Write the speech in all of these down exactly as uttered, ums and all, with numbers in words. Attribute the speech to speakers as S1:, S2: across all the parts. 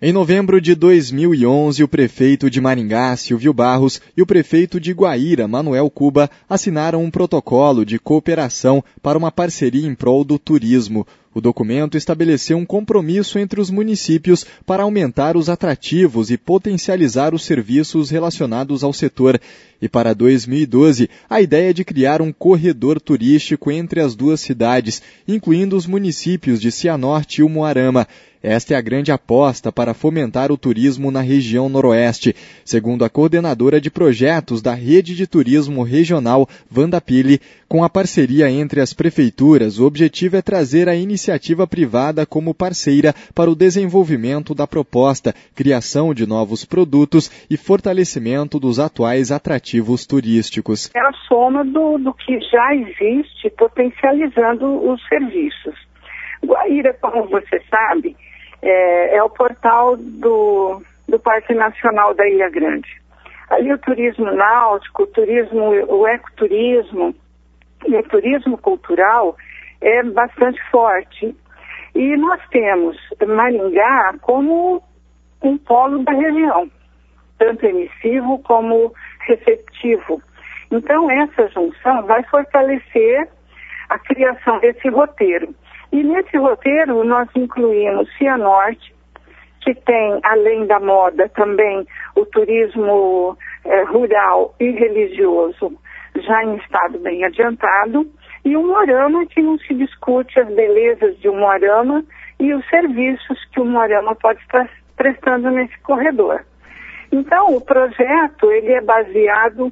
S1: Em novembro de dois mil e onze, o prefeito de Maringá, Silvio Barros, e o prefeito de Guaíra, Manuel Cuba, assinaram um protocolo de cooperação para uma parceria em prol do turismo. O documento estabeleceu um compromisso entre os municípios para aumentar os atrativos e potencializar os serviços relacionados ao setor. E para dois mil e doze, a ideia é de criar um corredor turístico entre as duas cidades, incluindo os municípios de Cianorte e Umuarama. Esta é a grande aposta para fomentar o turismo na região noroeste. Segundo a coordenadora de projetos da Rede de Turismo Regional, Wanda Pili, com a parceria entre as prefeituras, o objetivo é trazer a iniciativa privada como parceira para o desenvolvimento da proposta, criação de novos produtos e fortalecimento dos atuais atrativos turísticos.
S2: É a soma do, do que já existe, potencializando os serviços. Guaíra, como você sabe, É, é o portal do, do Parque Nacional da Ilha Grande. Ali o turismo náutico, o turismo, o ecoturismo e o turismo cultural é bastante forte. E nós temos Maringá como um polo da região, tanto emissivo como receptivo. Então essa junção vai fortalecer a criação desse roteiro. E nesse roteiro nós incluímos Cianorte, que tem, além da moda, também o turismo eh, rural e religioso, já em estado bem adiantado, e Umuarama, que não se discute as belezas de Umuarama e os serviços que Umuarama pode estar prestando nesse corredor. Então, o projeto ele é baseado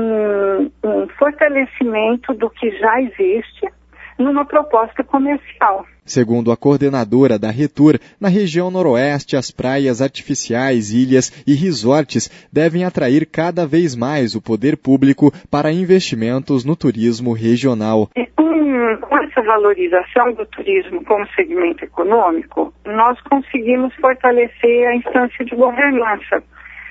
S2: em, em fortalecimento do que já existe, numa proposta comercial.
S1: Segundo a coordenadora da Retur, na região noroeste, as praias artificiais, ilhas e resorts devem atrair cada vez mais o poder público para investimentos no turismo regional.
S2: E com, com essa valorização do turismo como segmento econômico, nós conseguimos fortalecer a instância de governança,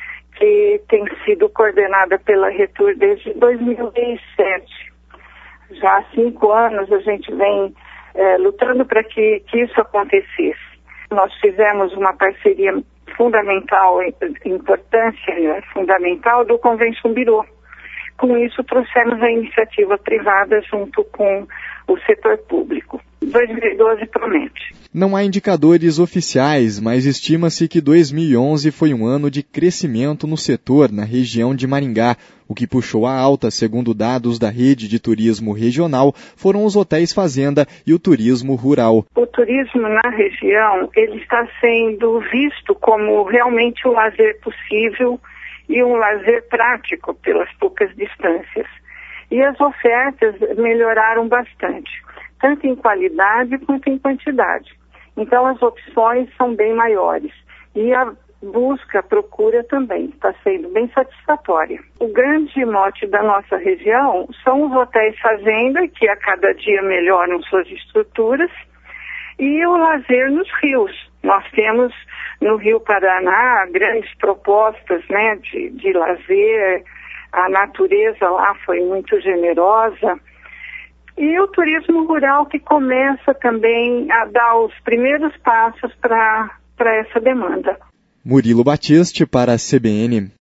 S2: que tem sido coordenada pela Retur desde dois mil e sete. Já há cinco anos a gente vem é, lutando para que, que isso acontecesse. Nós fizemos uma parceria fundamental, importância fundamental do Convention Bureau. Com isso trouxemos a iniciativa privada junto com o setor público. dois mil e doze promete.
S1: Não há indicadores oficiais, mas estima-se que dois mil e onze foi um ano de crescimento no setor na região de Maringá. O que puxou a alta, segundo dados da Rede de Turismo Regional, foram os hotéis fazenda e o turismo rural.
S2: O turismo na região ele está sendo visto como realmente um lazer possível e um lazer prático pelas poucas distâncias. E as ofertas melhoraram bastante, tanto em qualidade quanto em quantidade. Então as opções são bem maiores e a busca, a procura também está sendo bem satisfatória. O grande mote da nossa região são os hotéis fazenda, que a cada dia melhoram suas estruturas, e o lazer nos rios. Nós temos no Rio Paraná grandes propostas, né, de, de lazer, a natureza lá foi muito generosa. E o turismo rural que começa também a dar os primeiros passos para para essa demanda.
S1: Murilo Batiste para a C B N.